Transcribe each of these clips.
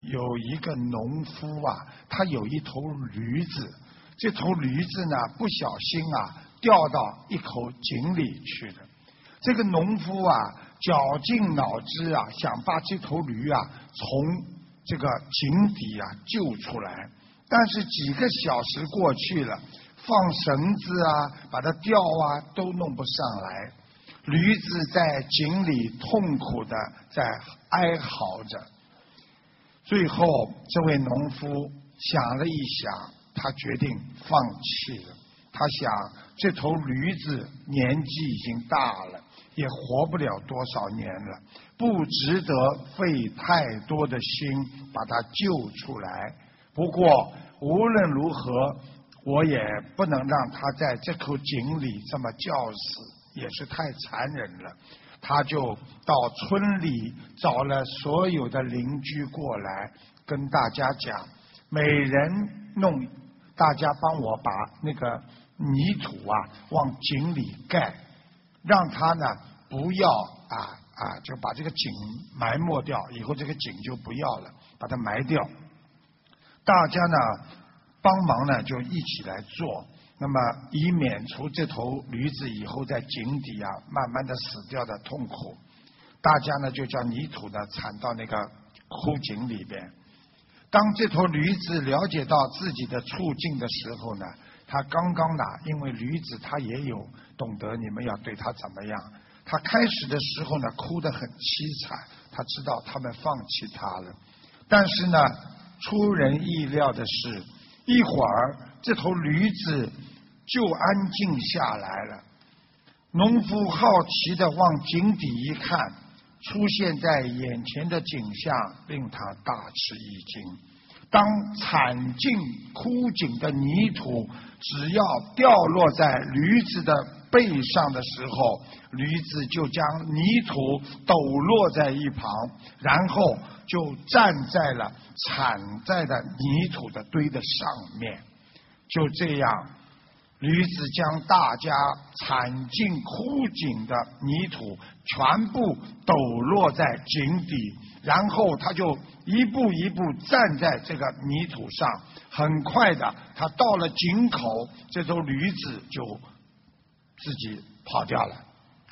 有一个农夫啊，他有一头驴子，这头驴子呢不小心啊掉到一口井里去了。这个农夫啊绞尽脑汁啊，想把这头驴啊从这个井底啊救出来，但是几个小时过去了，放绳子啊，把它吊啊都弄不上来，驴子在井里痛苦的在哀嚎着。最后这位农夫想了一想，他决定放弃了。他想这头驴子年纪已经大了，也活不了多少年了，不值得费太多的心把它救出来。不过无论如何，我也不能让他在这口井里这么吊死，也是太残忍了。他就到村里找了所有的邻居过来，跟大家讲，每人弄，大家帮我把那个泥土啊往井里盖，让他呢不要就把这个井埋没掉，以后这个井就不要了，把它埋掉。大家呢帮忙呢就一起来做，那么以免除这头驴子以后在井底啊慢慢的死掉的痛苦。大家呢就将泥土呢铲到那个枯井里边。当这头驴子了解到自己的处境的时候呢，他刚刚呢，因为驴子他也有懂得你们要对他怎么样，他开始的时候呢哭得很凄惨，他知道他们放弃他了。但是呢出人意料的是，一会儿这头驴子就安静下来了。农夫好奇地往井底一看，出现在眼前的景象令他大吃一惊。当铲进枯井的泥土只要掉落在驴子的背上的时候，驴子就将泥土抖落在一旁，然后就站在了铲在的泥土的堆的上面。就这样，驴子将大家铲进枯井的泥土全部抖落在井底，然后他就一步一步站在这个泥土上。很快的，他到了井口，这头驴子就自己跑掉了。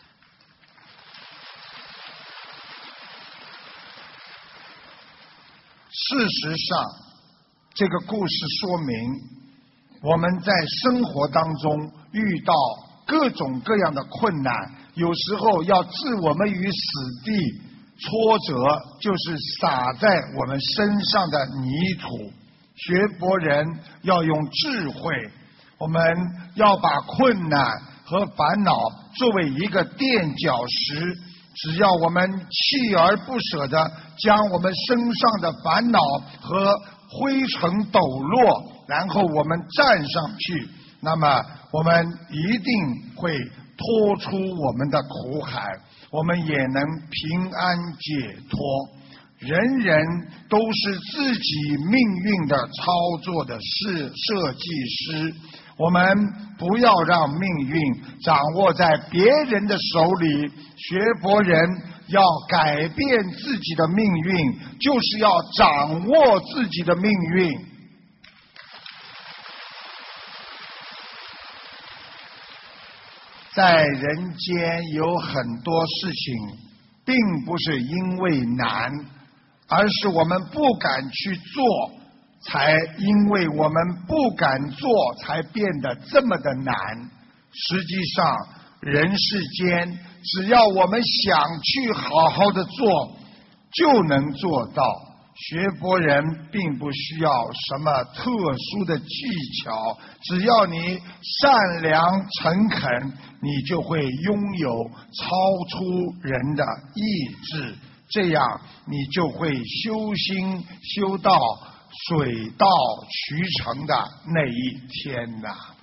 事实上，这个故事说明，我们在生活当中遇到各种各样的困难，有时候要置我们于死地，挫折就是撒在我们身上的泥土。学佛人要用智慧，我们要把困难和烦恼作为一个垫脚石，只要我们锲而不舍地将我们身上的烦恼和灰尘抖落，然后我们站上去，那么我们一定会脱出我们的苦海，我们也能平安解脱。人人都是自己命运的操作的设计师，我们不要让命运掌握在别人的手里。学佛人要改变自己的命运，就是要掌握自己的命运。在人间有很多事情并不是因为难，而是我们不敢去做，才因为我们不敢做才变得这么的难。实际上人世间只要我们想去好好的做就能做到。学佛人并不需要什么特殊的技巧，只要你善良诚恳，你就会拥有超出人的意志，这样你就会修心修到水到渠成的那一天呐。